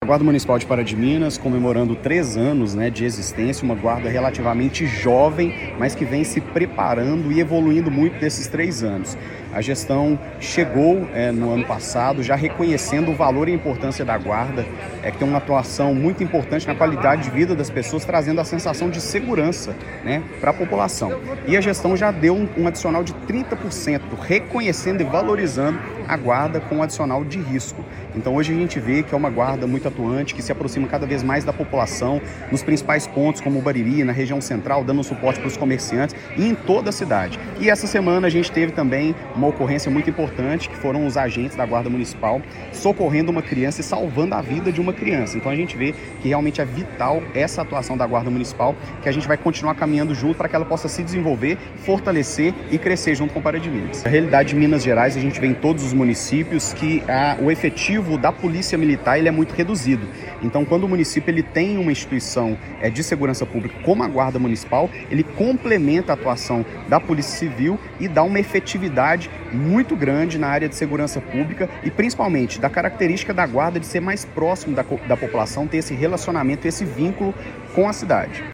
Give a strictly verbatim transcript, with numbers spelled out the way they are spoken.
A Guarda Municipal de Pará de Minas, comemorando três anos né, de existência, uma guarda relativamente jovem, mas que vem se preparando e evoluindo muito desses três anos. A gestão chegou é, no ano passado já reconhecendo o valor e a importância da guarda, é, que tem uma atuação muito importante na qualidade de vida das pessoas, trazendo a sensação de segurança né, para a população. E a gestão já deu um, um adicional de trinta por cento, reconhecendo e valorizando a guarda com um adicional de risco. Então hoje a gente vê que é uma guarda muito atuante, que se aproxima cada vez mais da população, nos principais pontos como o Bariri, na região central, dando suporte para os comerciantes e em toda a cidade. E essa semana a gente teve também uma ocorrência muito importante, que foram os agentes da Guarda Municipal socorrendo uma criança e salvando a vida de uma criança. Então a gente vê que realmente é vital essa atuação da Guarda Municipal, que a gente vai continuar caminhando junto para que ela possa se desenvolver, fortalecer e crescer junto com o Pará de Minas. A realidade de Minas Gerais, a gente vê em todos os municípios que a, o efetivo da Polícia Militar ele é muito reduzido. Então, quando o município ele tem uma instituição é, de segurança pública como a Guarda Municipal, ele complementa a atuação da Polícia Civil e dá uma efetividade muito grande na área de segurança pública e principalmente da característica da guarda de ser mais próximo da, da população, ter esse relacionamento, esse vínculo com a cidade.